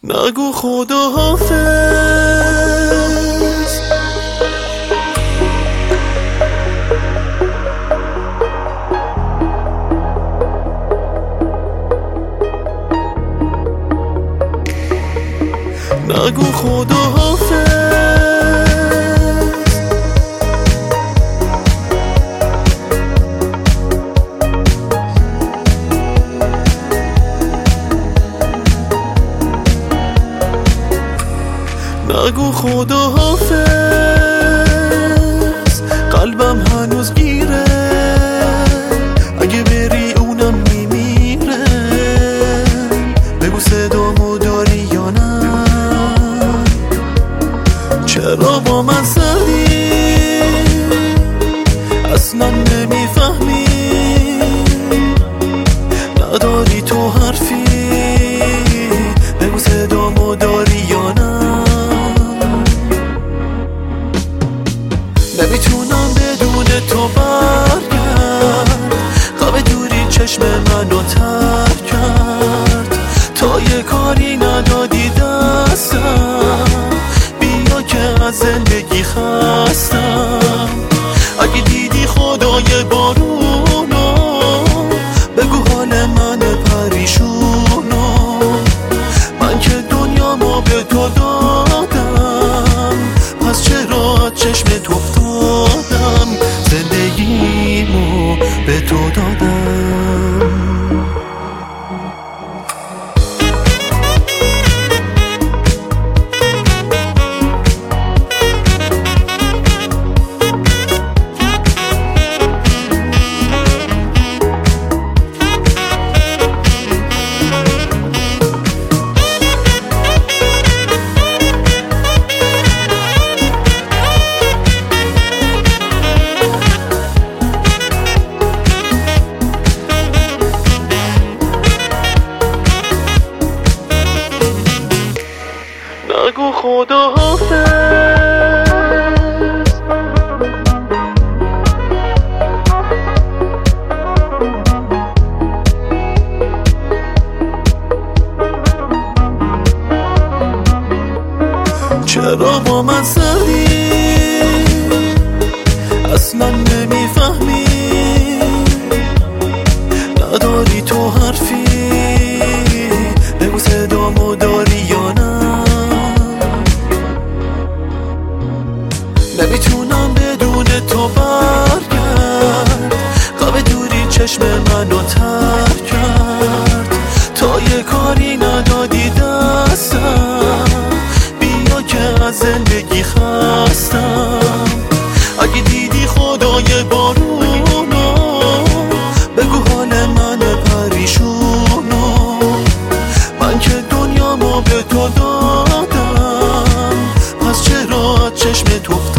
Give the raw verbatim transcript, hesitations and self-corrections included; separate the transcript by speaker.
Speaker 1: نگو خدا حافظ، نگو خدا حافظ، نگو خدا حافظ، قلبم هنوز گیره، اگه بری اونم میمیره. بگو صدامو داری یا نه، چرا با من سردی، اصلا نمیفهمی، نداری تو حرفی. بگو صدامو داری یا نه، نمیتونم بدون تو برگرد، خواب دوری چشم منو تر کرد، تا یه کاری ندادی دستم، بیا که از زندگی خستم. اگه دیدی خدای بارونو، بگو حال من پریشونو، من که دنیامو به تو دادم، پس چرا چشم تو افتادم، زندگیمو به تو دادم. نگو خدا حافظ، چرا با من سردی، اصلا نمیفهمی، نداری تو حرفی. بگو صدامو داری یا نه، نمیتونم بدون تو برگرد، خواب دوری چشم منو تر کرد، تا یه کاری ندادی دستم، بیا که از زندگی خستم. اگه دیدی خدای بارونو، بگو حال من پریشونو، من که دنیامو به تو دادم، پس چرا چشم تو